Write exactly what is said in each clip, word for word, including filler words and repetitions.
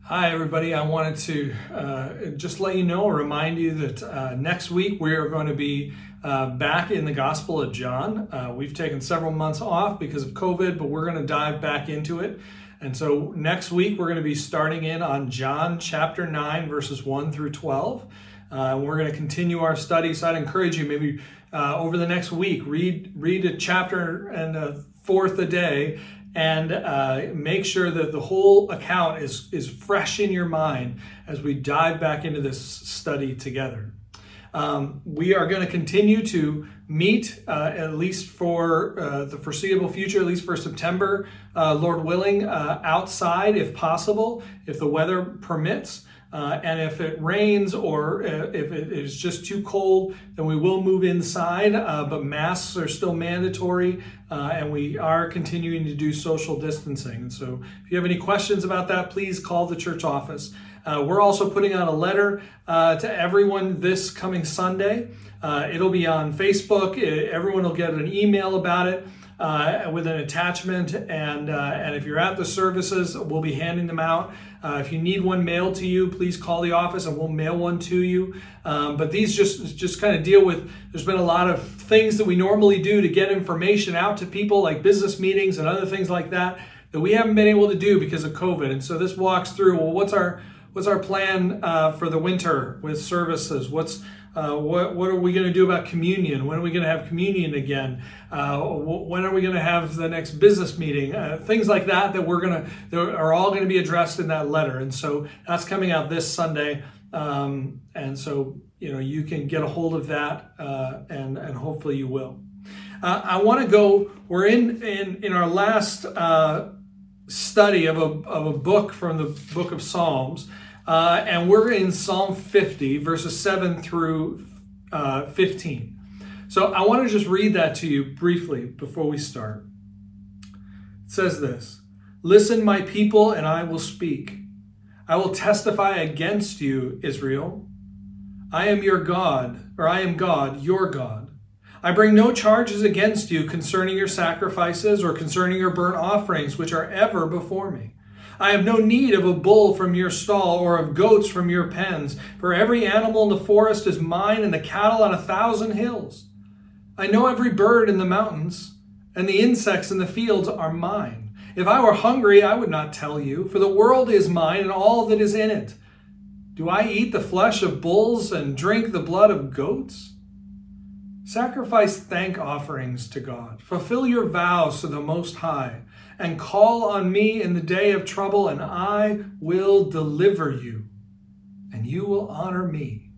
Hi, everybody. I wanted to uh, just let you know or remind you that uh, next week we are going to be uh, back in the Gospel of John. Uh, we've taken several months off because of COVID, but we're going to dive back into it. And so next week we're going to be starting in on John chapter nine, verses one through twelve. Uh, we're going to continue our study, so I'd encourage you maybe uh, over the next week, read, read a chapter and a fourth a day, and uh, make sure that the whole account is, is fresh in your mind as we dive back into this study together. Um, we are going to continue to meet, uh, at least for uh, the foreseeable future, at least for September, uh, Lord willing, uh, outside if possible, if the weather permits. Uh, and if it rains or uh, if it is just too cold, then we will move inside, uh, but masks are still mandatory, uh, and we are continuing to do social distancing. And so if you have any questions about that, please call the church office. Uh, we're also putting out a letter uh, to everyone this coming Sunday. Uh, it'll be on Facebook. Everyone will get an email about it uh, with an attachment. And, uh, and if you're at the services, we'll be handing them out. Uh, if you need one mailed to you, please call the office and we'll mail one to you. Um, but these just, just kind of deal with, there's been a lot of things that we normally do to get information out to people, like business meetings and other things like that, that we haven't been able to do because of COVID. And so this walks through, well, what's our what's our plan uh, for the winter with services? What's Uh, what, what are we going to do about communion? When are we going to have communion again? Uh, when are we going to have the next business meeting? Uh, things like that that we're going to, that are all going to be addressed in that letter. And so that's coming out this Sunday. Um, and so, you know, you can get a hold of that uh, and, and hopefully you will. Uh, I want to go, we're in, in, in our last uh, study of a, of a book from the book of Psalms. Uh, and we're in Psalm fifty, verses seven through uh, fifteen. So I want to just read that to you briefly before we start. It says this: "Listen, my people, and I will speak. I will testify against you, Israel. I am your God, or I am God, your God. I bring no charges against you concerning your sacrifices or concerning your burnt offerings, which are ever before me. I have no need of a bull from your stall or of goats from your pens, for every animal in the forest is mine and the cattle on a thousand hills. I know every bird in the mountains, and the insects in the fields are mine. If I were hungry, I would not tell you, for the world is mine and all that is in it. Do I eat the flesh of bulls and drink the blood of goats? Sacrifice thank offerings to God. Fulfill your vows to the Most High, and call on me in the day of trouble, and I will deliver you, and you will honor me."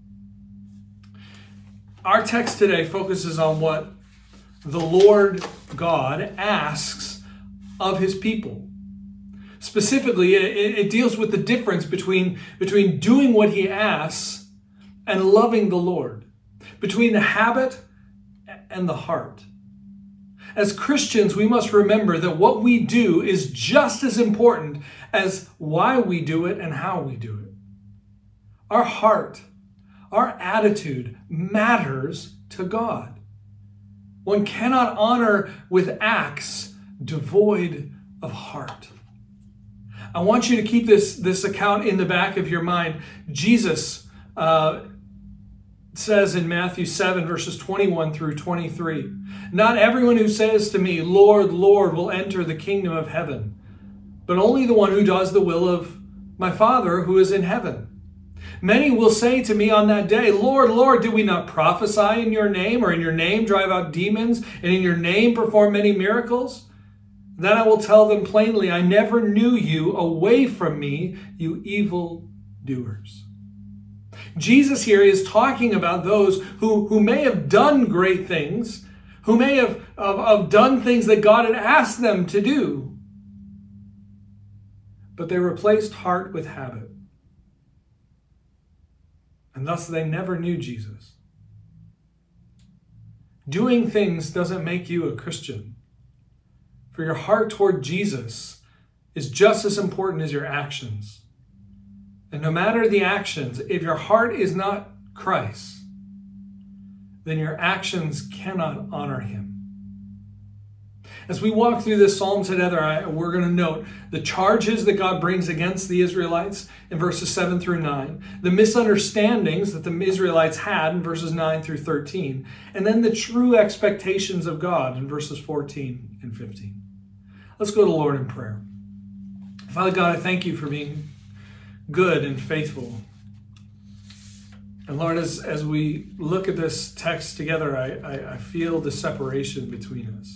Our text today focuses on what the Lord God asks of his people. Specifically, it, it deals with the difference between, between doing what he asks and loving the Lord, between the habit and the heart. As Christians, we must remember that what we do is just as important as why we do it and how we do it. Our heart, our attitude matters to God. One cannot honor with acts devoid of heart. I want you to keep this, this account in the back of your mind. Jesus uh, says in Matthew seven, verses twenty-one through twenty-three, "Not everyone who says to me, 'Lord, Lord,' will enter the kingdom of heaven, but only the one who does the will of my Father who is in heaven. Many will say to me on that day, 'Lord, Lord, did we not prophesy in your name, or in your name drive out demons, and in your name perform many miracles?' Then I will tell them plainly, 'I never knew you. Away from me, you evil doers.'" Jesus here is talking about those who, who may have done great things, who may have, have, have done things that God had asked them to do, but they replaced heart with habit. And thus they never knew Jesus. Doing things doesn't make you a Christian. For your heart toward Jesus is just as important as your actions. And no matter the actions, if your heart is not Christ, then your actions cannot honor him. As we walk through this psalm together, I, we're going to note the charges that God brings against the Israelites in verses seven through nine, the misunderstandings that the Israelites had in verses nine through thirteen, and then the true expectations of God in verses fourteen and fifteen. Let's go to the Lord in prayer. Father God, I thank you for being good and faithful. And Lord, as, as we look at this text together, I, I, I feel the separation between us.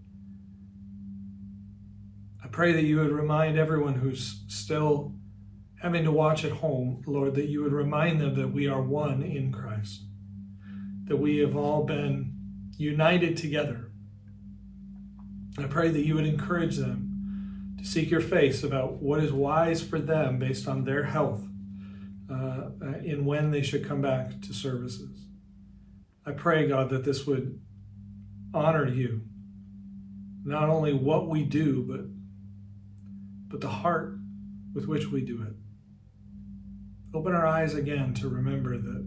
I pray that you would remind everyone who's still having to watch at home, Lord, that you would remind them that we are one in Christ, that we have all been united together. I pray that you would encourage them to seek your face about what is wise for them based on their health, uh, in when they should come back to services. I pray, God, that this would honor you, not only what we do, but but the heart with which we do it. Open our eyes again to remember that,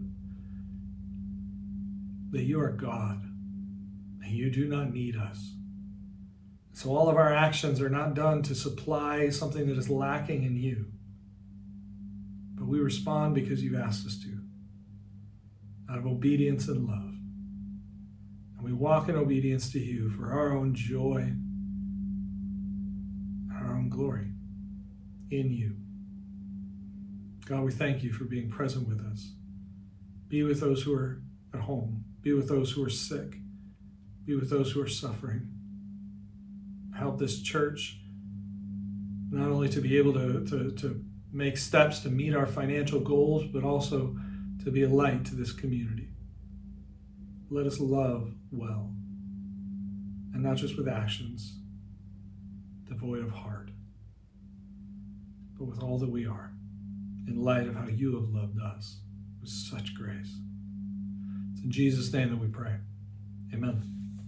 that you are God, and you do not need us. So all of our actions are not done to supply something that is lacking in you, but we respond because you've asked us to, out of obedience and love. And we walk in obedience to you for our own joy and our own glory in you. God, we thank you for being present with us. Be with those who are at home. Be with those who are sick. Be with those who are suffering. Help this church not only to be able to, to, to make steps to meet our financial goals, but also to be a light to this community. Let us love well, and not just with actions, devoid of heart, but with all that we are, in light of how you have loved us with such grace. It's in Jesus' name that we pray. Amen.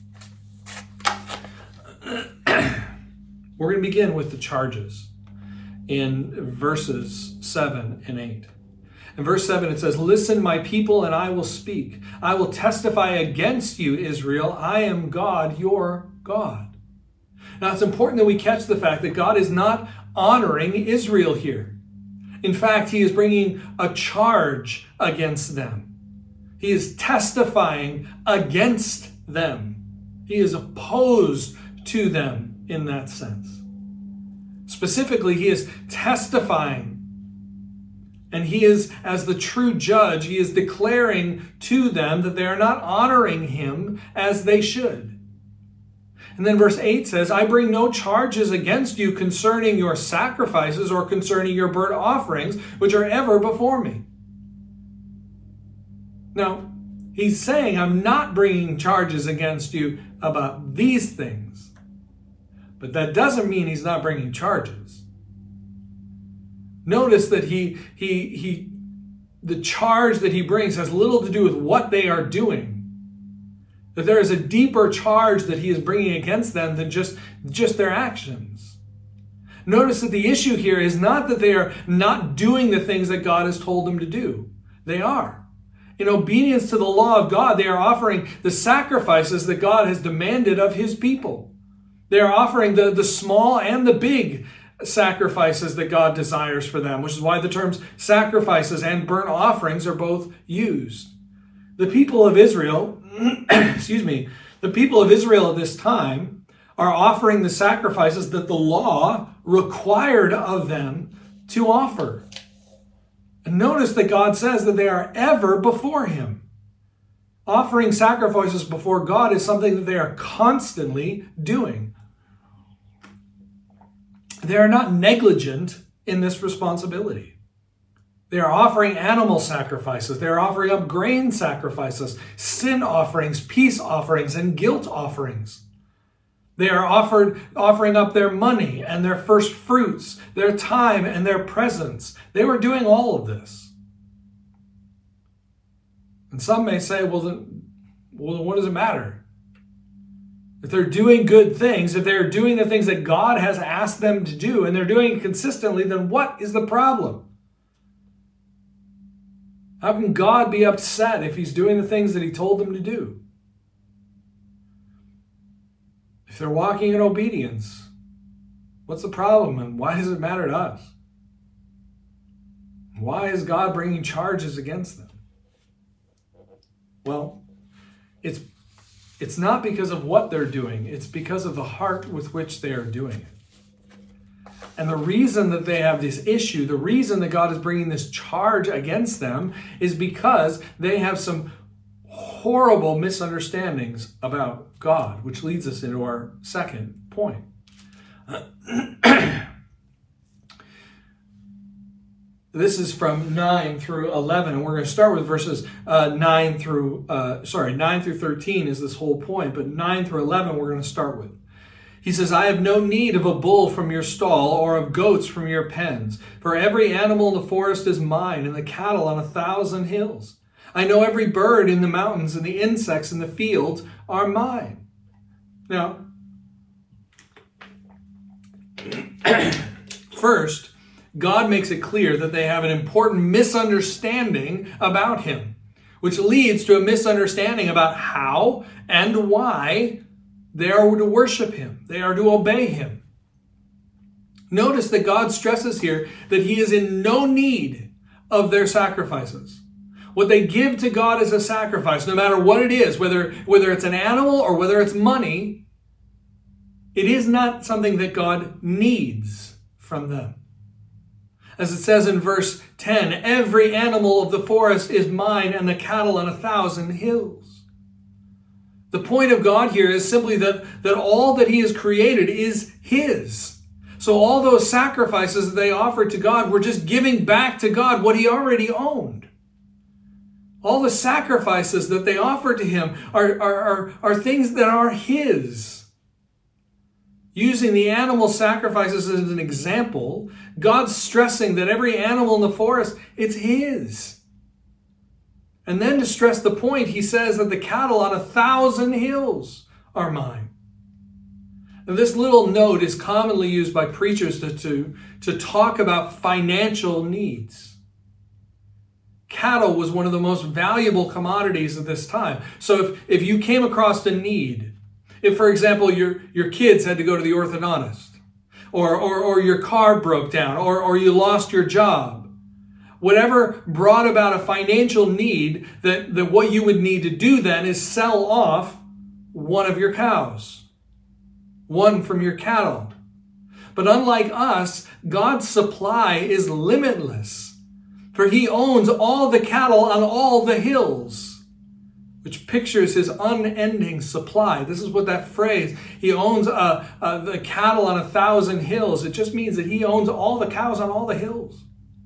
We're going to begin with the charges in verses seven and eight. In verse seven, it says, "Listen, my people, and I will speak. I will testify against you, Israel. I am God, your God." Now, it's important that we catch the fact that God is not honoring Israel here. In fact, he is bringing a charge against them. He is testifying against them. He is opposed to them in that sense. Specifically, he is testifying. And he is, as the true judge, he is declaring to them that they are not honoring him as they should. And then verse eight says, "I bring no charges against you concerning your sacrifices or concerning your burnt offerings, which are ever before me." Now, he's saying, I'm not bringing charges against you about these things. But that doesn't mean he's not bringing charges. Notice that he, he, he, the charge that he brings has little to do with what they are doing. That there is a deeper charge that he is bringing against them than just, just their actions. Notice that the issue here is not that they are not doing the things that God has told them to do. They are. In obedience to the law of God, they are offering the sacrifices that God has demanded of his people. They are offering the, the small and the big sacrifices that God desires for them, which is why the terms sacrifices and burnt offerings are both used. The people of Israel, excuse me, the people of Israel at this time are offering the sacrifices that the law required of them to offer. And notice that God says that they are ever before him. Offering sacrifices before God is something that they are constantly doing. They are not negligent in this responsibility. They are offering animal sacrifices. They are offering up grain sacrifices, sin offerings, peace offerings, and guilt offerings. They are offered, offering up their money and their first fruits, their time and their presence. They were doing all of this. And some may say, well, then, well, then what does it matter? If they're doing good things, if they're doing the things that God has asked them to do, and they're doing it consistently, then what is the problem? How can God be upset if he's doing the things that he told them to do? If they're walking in obedience, what's the problem and why does it matter to us? Why is God bringing charges against them? Well, it's, it's not because of what they're doing. It's because of the heart with which they are doing it. And the reason that they have this issue, the reason that God is bringing this charge against them is because they have some horrible misunderstandings about God, which leads us into our second point. This is from nine through eleven, and we're going to start with verses uh, nine through, uh, sorry, nine through thirteen is this whole point, but nine through eleven we're going to start with. He says, I have no need of a bull from your stall or of goats from your pens, for every animal in the forest is mine, and the cattle on a thousand hills. I know every bird in the mountains, and the insects in the fields are mine. Now, first, God makes it clear that they have an important misunderstanding about him, which leads to a misunderstanding about how and why they are to worship him. They are to obey him. Notice that God stresses here that he is in no need of their sacrifices. What they give to God is a sacrifice, no matter what it is, whether, whether it's an animal or whether it's money. It is not something that God needs from them. As it says in verse ten, every animal of the forest is mine, and the cattle on a thousand hills. The point of God here is simply that, that all that he has created is his. So all those sacrifices that they offered to God were just giving back to God what he already owned. All the sacrifices that they offered to him are, are, are, are things that are his. Using the animal sacrifices as an example, God's stressing that every animal in the forest, it's his. And then to stress the point, he says that the cattle on a thousand hills are mine. And this little note is commonly used by preachers to, to, to talk about financial needs. Cattle was one of the most valuable commodities at this time. So if, if you came across a need, if, for example, your, your kids had to go to the orthodontist, or, or, or your car broke down, or, or you lost your job, whatever brought about a financial need, that, that what you would need to do then is sell off one of your cows, one from your cattle. But unlike us, God's supply is limitless, for he owns all the cattle on all the hills, which pictures his unending supply. This is what that phrase, he owns uh, uh, the cattle on a thousand hills. It just means that he owns all the cows on all the hills.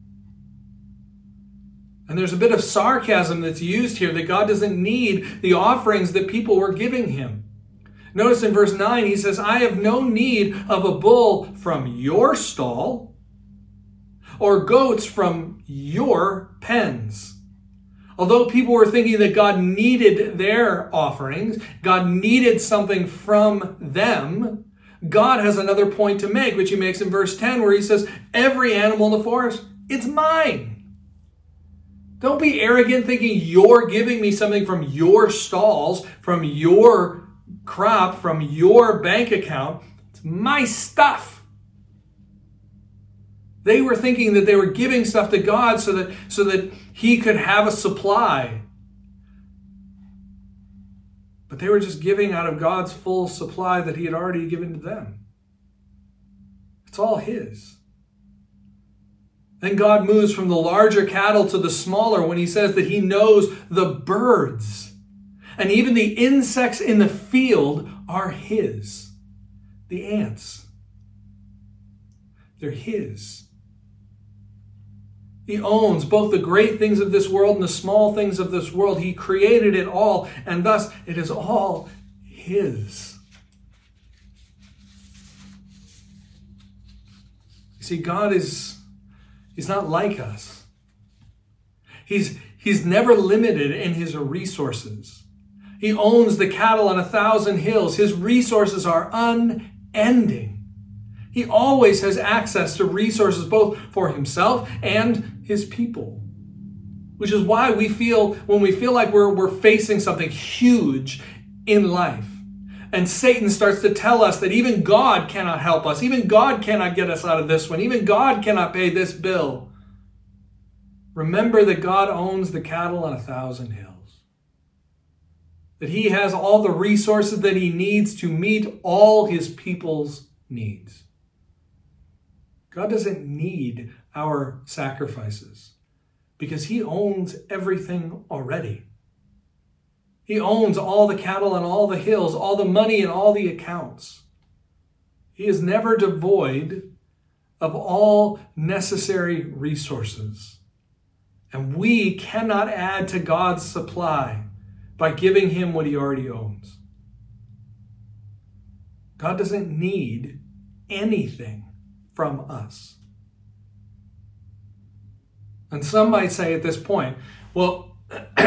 And there's a bit of sarcasm that's used here that God doesn't need the offerings that people were giving him. Notice in verse nine, he says, I have no need of a bull from your stall or goats from your pens. Although people were thinking that God needed their offerings, God needed something from them, God has another point to make, which he makes in verse ten, where he says, every animal in the forest, it's mine. Don't be arrogant thinking you're giving me something from your stalls, from your crop, from your bank account. It's my stuff. They were thinking that they were giving stuff to God so that, so that he could have a supply. But they were just giving out of God's full supply that he had already given to them. It's all his. Then God moves from the larger cattle to the smaller when he says that he knows the birds. And even the insects in the field are his. The ants. They're his. He owns both the great things of this world and the small things of this world. He created it all, and thus it is all his. You see, God is, he's not like us. He's, he's never limited in his resources. He owns the cattle on a thousand hills. His resources are unending. He always has access to resources both for himself and his people. Which is why we feel, when we feel like we're, we're facing something huge in life, and Satan starts to tell us that even God cannot help us, even God cannot get us out of this one, even God cannot pay this bill, remember that God owns the cattle on a thousand hills. That he has all the resources that he needs to meet all his people's needs. God doesn't need our sacrifices because he owns everything already. He owns all the cattle on all the hills, all the money in all the accounts. He is never devoid of all necessary resources. And we cannot add to God's supply by giving him what he already owns. God doesn't need anything from us. And some might say at this point, well,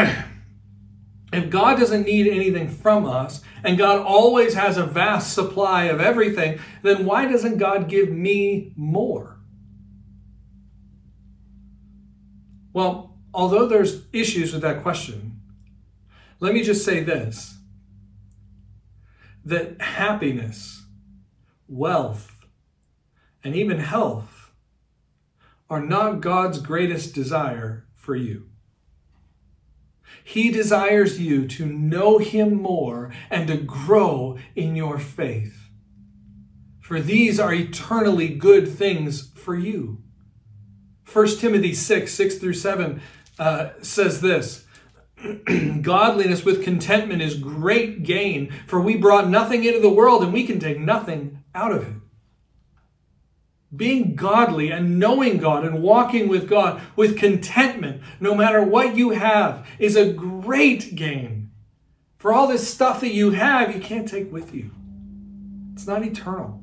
if God doesn't need anything from us, and God always has a vast supply of everything, then why doesn't God give me more? Well, although there's issues with that question, let me just say this, that happiness, wealth, and even health are not God's greatest desire for you. He desires you to know him more and to grow in your faith. For these are eternally good things for you. First Timothy six, six through seven uh, says this, godliness with contentment is great gain, for we brought nothing into the world and we can take nothing out of it. Being godly and knowing God and walking with God with contentment, no matter what you have, is a great gain. For all this stuff that you have, you can't take with you. It's not eternal.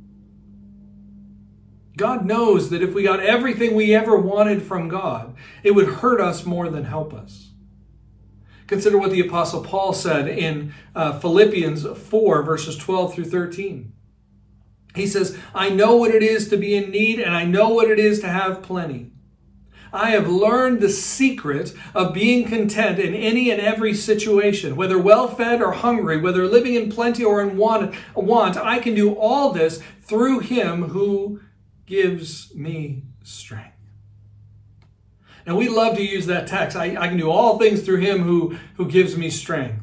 God knows that if we got everything we ever wanted from God, it would hurt us more than help us. Consider what the Apostle Paul said in uh, Philippians four, verses twelve through thirteen. He says, I know what it is to be in need, and I know what it is to have plenty. I have learned the secret of being content in any and every situation, whether well-fed or hungry, whether living in plenty or in want, want. I can do all this through him who gives me strength. And we love to use that text. I, I can do all things through him who, who gives me strength.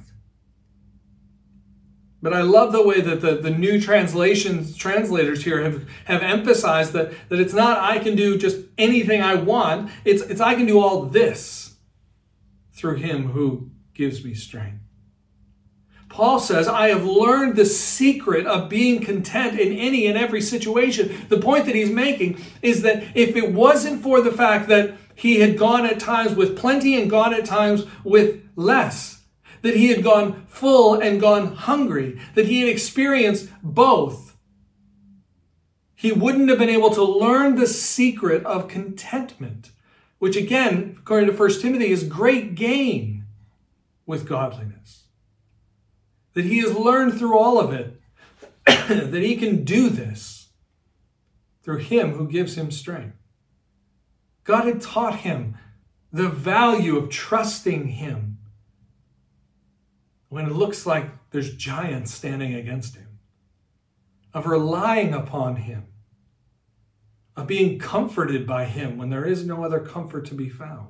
But I love the way that the, the new translations, translators here have, have emphasized that, that it's not I can do just anything I want. It's, it's I can do all this through him who gives me strength. Paul says, I have learned the secret of being content in any and every situation. The point that he's making is that if it wasn't for the fact that he had gone at times with plenty and gone at times with less, that he had gone full and gone hungry, that he had experienced both, he wouldn't have been able to learn the secret of contentment, which again, according to First Timothy, is great gain with godliness. That he has learned through all of it that he can do this through him who gives him strength. God had taught him the value of trusting him when it looks like there's giants standing against him, of relying upon him, of being comforted by him when there is no other comfort to be found.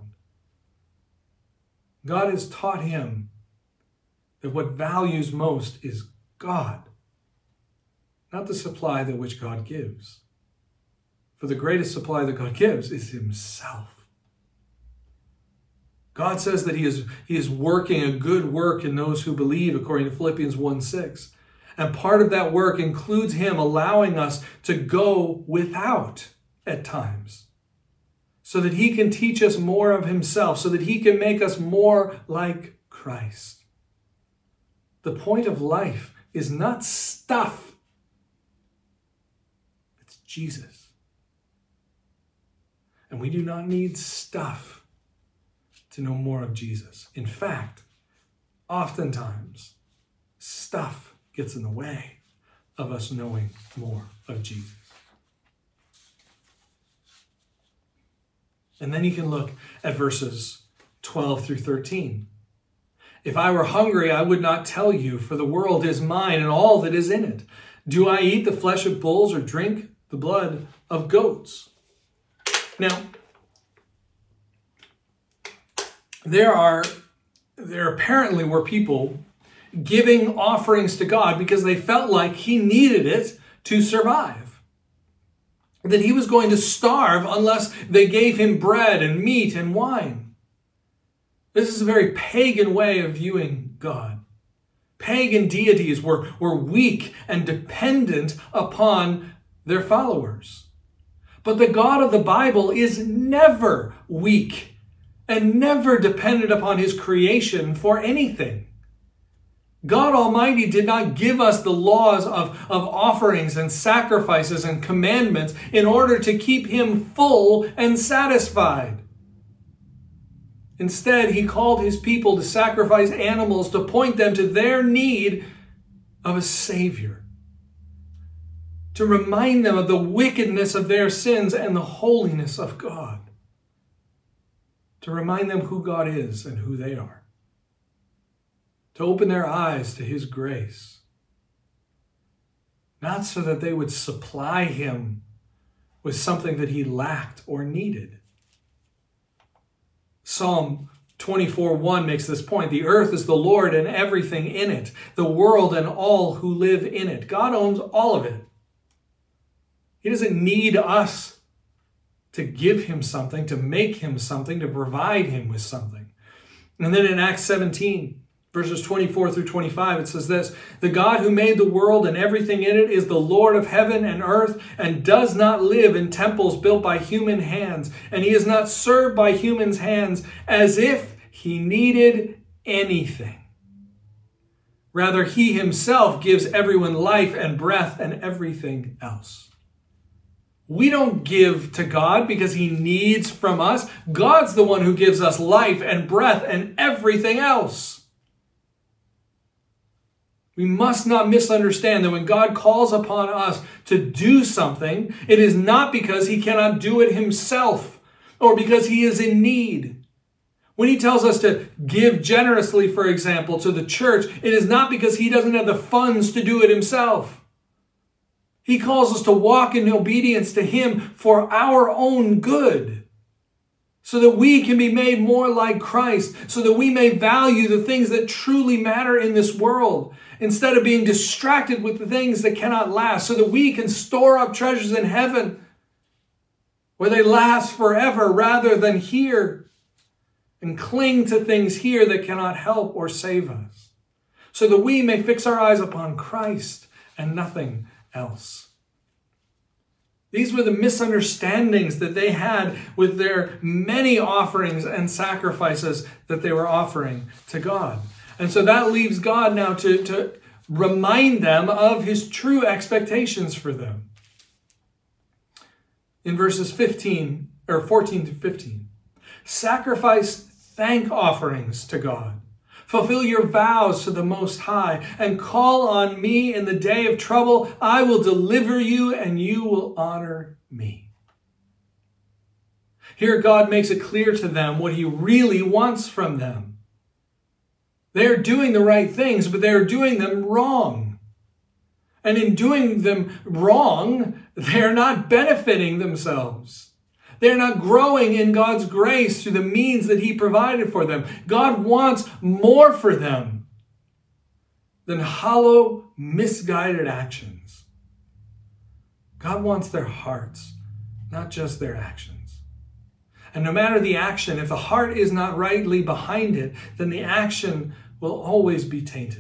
God has taught him that what values most is God, not the supply that which God gives. For the greatest supply that God gives is himself. God says that he is, he is working a good work in those who believe, according to Philippians one six. And part of that work includes him allowing us to go without at times, so that he can teach us more of himself, so that he can make us more like Christ. The point of life is not stuff. It's Jesus. And we do not need stuff to know more of Jesus. In fact, oftentimes, stuff gets in the way of us knowing more of Jesus. And then you can look at verses twelve through thirteen. If I were hungry, I would not tell you, for the world is mine and all that is in it. Do I eat the flesh of bulls or drink the blood of goats? Now, there are, there apparently were people giving offerings to God because they felt like he needed it to survive. That he was going to starve unless they gave him bread and meat and wine. This is a very pagan way of viewing God. Pagan deities were, were weak and dependent upon their followers. But the God of the Bible is never weak and never dependent upon his creation for anything. God Almighty did not give us the laws of, of offerings and sacrifices and commandments in order to keep him full and satisfied. Instead, he called his people to sacrifice animals to point them to their need of a Savior, to remind them of the wickedness of their sins and the holiness of God, to remind them who God is and who they are, to open their eyes to his grace, not so that they would supply him with something that he lacked or needed. Psalm twenty-four one makes this point. The earth is the Lord and everything in it, the world and all who live in it. God owns all of it. He doesn't need us to give him something, to make him something, to provide him with something. And then in Acts seventeen, verses twenty-four through twenty-five, it says this: the God who made the world and everything in it is the Lord of heaven and earth and does not live in temples built by human hands. And he is not served by humans' hands as if he needed anything. Rather, he himself gives everyone life and breath and everything else. We don't give to God because he needs from us. God's the one who gives us life and breath and everything else. We must not misunderstand that when God calls upon us to do something, it is not because he cannot do it himself or because he is in need. When he tells us to give generously, for example, to the church, it is not because he doesn't have the funds to do it himself. He calls us to walk in obedience to him for our own good, so that we can be made more like Christ, so that we may value the things that truly matter in this world, instead of being distracted with the things that cannot last, so that we can store up treasures in heaven where they last forever rather than here, and cling to things here that cannot help or save us, so that we may fix our eyes upon Christ and nothing else. These were the misunderstandings that they had with their many offerings and sacrifices that they were offering to God. And so that leaves God now to, to remind them of his true expectations for them. In verses fifteen or fourteen to fifteen, sacrifice thank offerings to God. Fulfill your vows to the Most High and call on me in the day of trouble. I will deliver you and you will honor me. Here God makes it clear to them what he really wants from them. They're doing the right things, but they're doing them wrong. And in doing them wrong, they're not benefiting themselves. They're not growing in God's grace through the means that he provided for them. God wants more for them than hollow, misguided actions. God wants their hearts, not just their actions. And no matter the action, if the heart is not rightly behind it, then the action will always be tainted.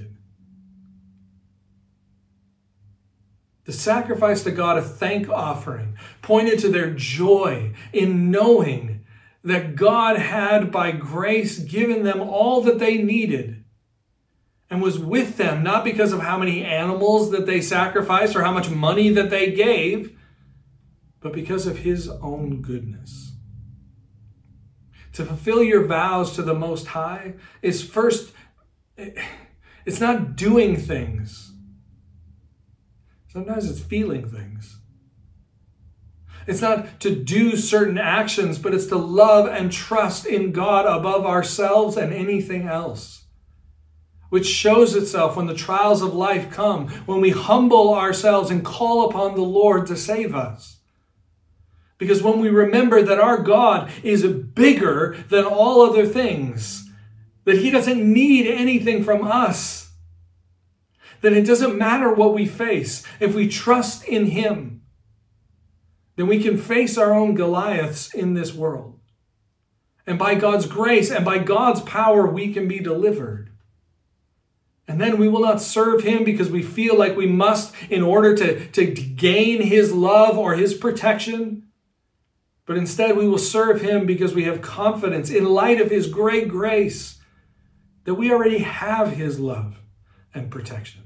The sacrifice to God, a thank offering, pointed to their joy in knowing that God had by grace given them all that they needed and was with them, not because of how many animals that they sacrificed or how much money that they gave, but because of his own goodness. To fulfill your vows to the Most High is first, it's not doing things. Sometimes it's feeling things. It's not to do certain actions, but it's to love and trust in God above ourselves and anything else. which shows itself when the trials of life come, when we humble ourselves and call upon the Lord to save us. Because when we remember that our God is bigger than all other things, that he doesn't need anything from us, then it doesn't matter what we face. If we trust in him, then we can face our own Goliaths in this world. And by God's grace and by God's power, we can be delivered. And then we will not serve him because we feel like we must in order to, to gain his love or his protection. But instead we will serve him because we have confidence in light of his great grace that we already have his love and protection.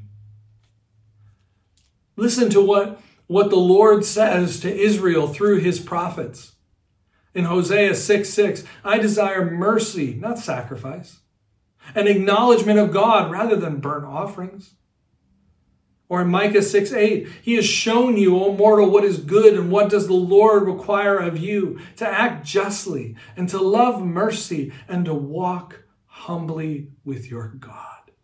Listen to what, what the Lord says to Israel through his prophets. In Hosea six six, I desire mercy, not sacrifice, an acknowledgement of God rather than burnt offerings. Or in Micah six eight, he has shown you, O mortal, what is good, and what does the Lord require of you? To act justly, and to love mercy, and to walk humbly with your God.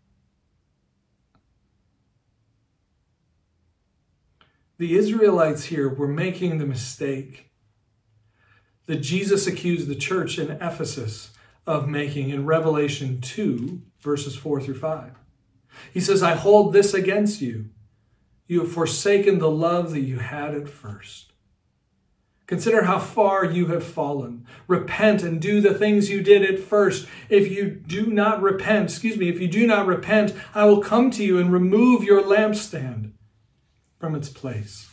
The Israelites here were making the mistake that Jesus accused the church in Ephesus of making in Revelation two, verses four through five. He says, I hold this against you. You have forsaken the love that you had at first. Consider how far you have fallen. Repent and do the things you did at first. If you do not repent, excuse me, if you do not repent, I will come to you and remove your lampstand from its place.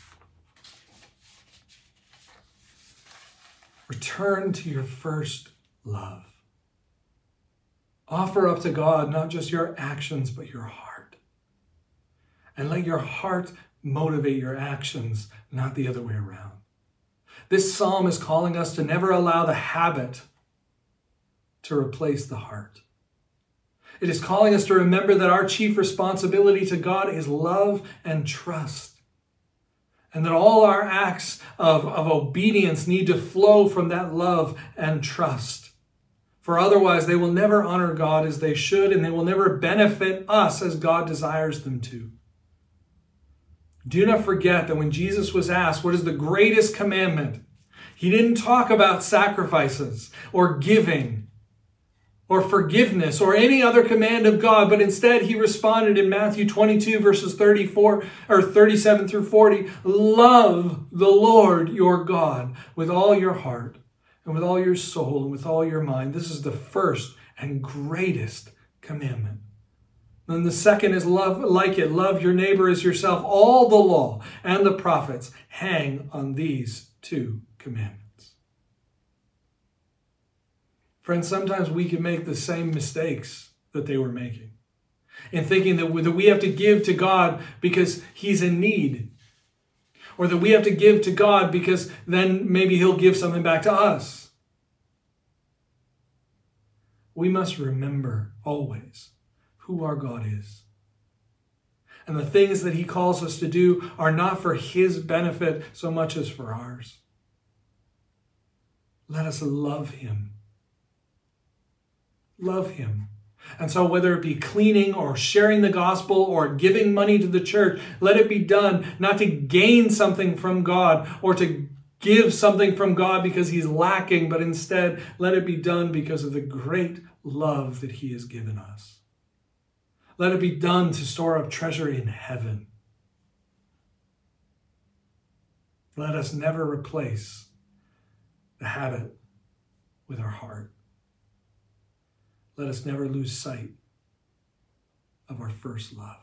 Return to your first love. Offer up to God not just your actions, but your heart. And let your heart motivate your actions, not the other way around. This psalm is calling us to never allow the habit to replace the heart. It is calling us to remember that our chief responsibility to God is love and trust. And that all our acts of, of obedience need to flow from that love and trust. For otherwise, they will never honor God as they should, and they will never benefit us as God desires them to. Do not forget that when Jesus was asked, what is the greatest commandment? He didn't talk about sacrifices or giving or forgiveness or any other command of God, but instead he responded in Matthew twenty-two, verses thirty-four or thirty-seven through forty, love the Lord your God with all your heart and with all your soul and with all your mind. This is the first and greatest commandment. Then the second is love like it. Love your neighbor as yourself. All the law and the prophets hang on these two commandments. Friends, sometimes we can make the same mistakes that they were making in thinking that we have to give to God because he's in need, or that we have to give to God because then maybe he'll give something back to us. We must remember always who our God is. And the things that he calls us to do are not for his benefit so much as for ours. Let us love him. Love him. And so whether it be cleaning or sharing the gospel or giving money to the church, let it be done not to gain something from God or to give something from God because he's lacking, but instead let it be done because of the great love that he has given us. Let it be done to store up treasure in heaven. Let us never replace the habit with our heart. Let us never lose sight of our first love.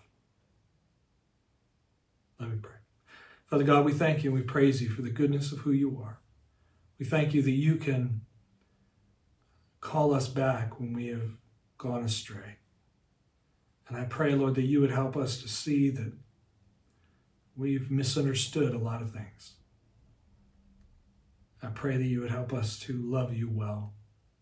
Let me pray. Father God, we thank you and we praise you for the goodness of who you are. We thank you that you can call us back when we have gone astray. And I pray, Lord, that you would help us to see that we've misunderstood a lot of things. I pray that you would help us to love you well.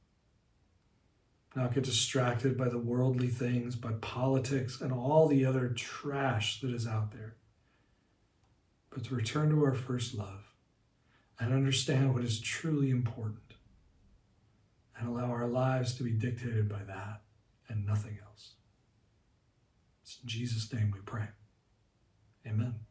Not get distracted by the worldly things, by politics and all the other trash that is out there. But to return to our first love and understand what is truly important and allow our lives to be dictated by that and nothing else. It's in Jesus' name we pray. Amen.